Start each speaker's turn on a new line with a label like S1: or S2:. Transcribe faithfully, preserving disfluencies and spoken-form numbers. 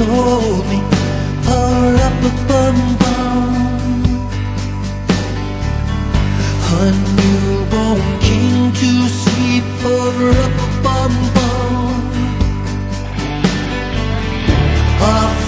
S1: told me, a rubber bum bum, a newborn king to sleep, a rubber bum bum.